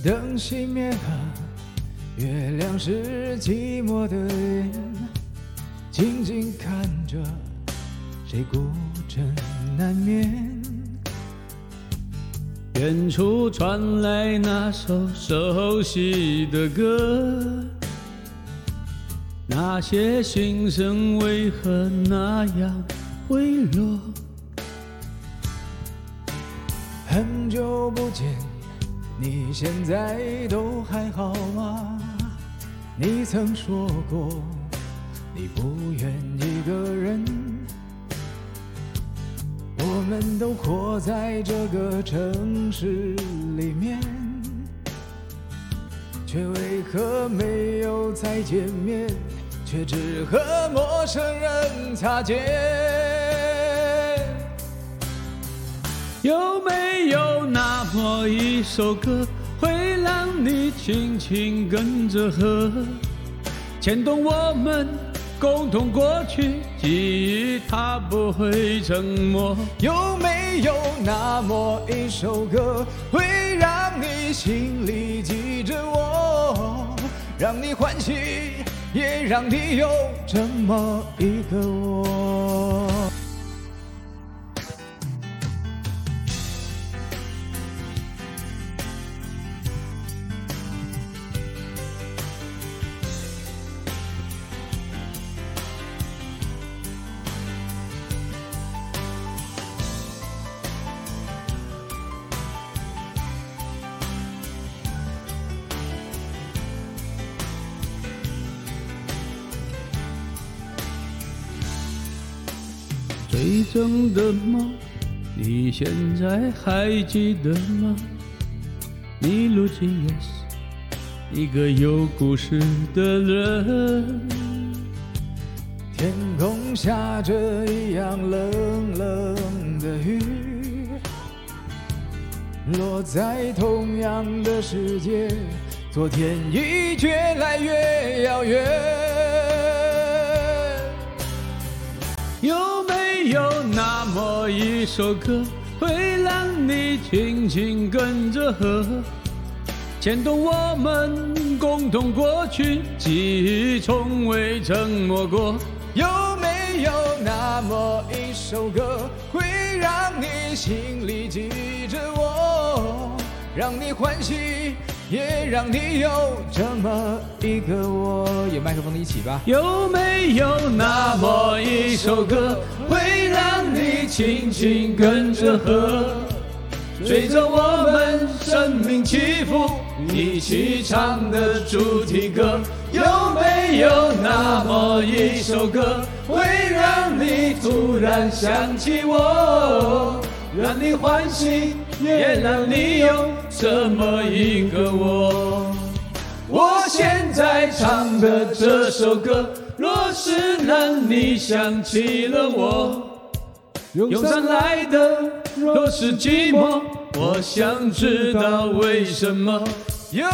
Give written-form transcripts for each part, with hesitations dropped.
灯熄灭了，月亮是寂寞的脸，静静看着谁孤枕难眠。 远处传来那首熟悉的歌，那些心声为何那样微弱？ 很久不见，你现在都还好吗？你曾说过你不愿一个人，我们都活在这个城市里面，却为何没有再见面，却只和陌生人擦肩。 有没有那么一首歌，会让你轻轻跟着和，牵动我们共同过去，记忆它不会沉默。 有没有那么一首歌，会让你心里记着我，让你欢喜，也让你有这么一个我。 最真的梦，你现在还记得吗？你如今也是一个有故事的人。 天空下着一样冷冷的雨，落在同样的世界，昨天已越来越遥远。 有没有那么一首歌，会让你轻轻跟着和，牵动我们共同过去，记忆从未沉默过。 有没有那么一首歌，会让你心里记着我，让你欢喜，也让你有这么一个我。有麦克风的一起吧。 有没有那么一首歌，会让你轻轻跟着和，随着我们生命起伏，一起唱的主题歌。有没有那么一首歌，会让你突然想起我，让你欢喜，也让你有这么一个我。我现在唱的这首歌，若是让你想起了我，涌上来的若是寂寞，我想知道为什么。 有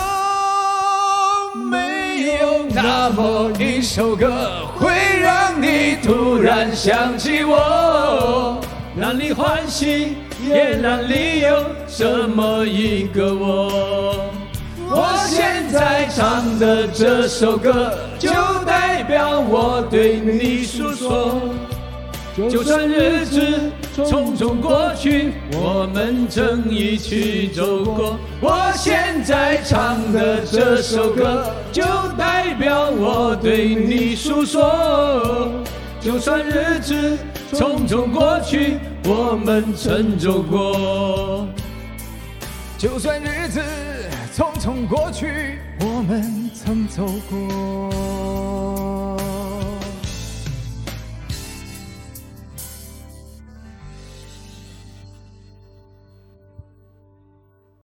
没有那么一首歌，会让你突然想起我， 让你欢喜，也让你有这么一个我。我现在唱的这首歌，就代表我对你诉说。就算日子匆匆过去，我们曾一起走过。我现在唱的这首歌，就代表我对你诉说。就算日子匆匆过去，我们曾走过。 就算日子匆匆过去，我们曾走过。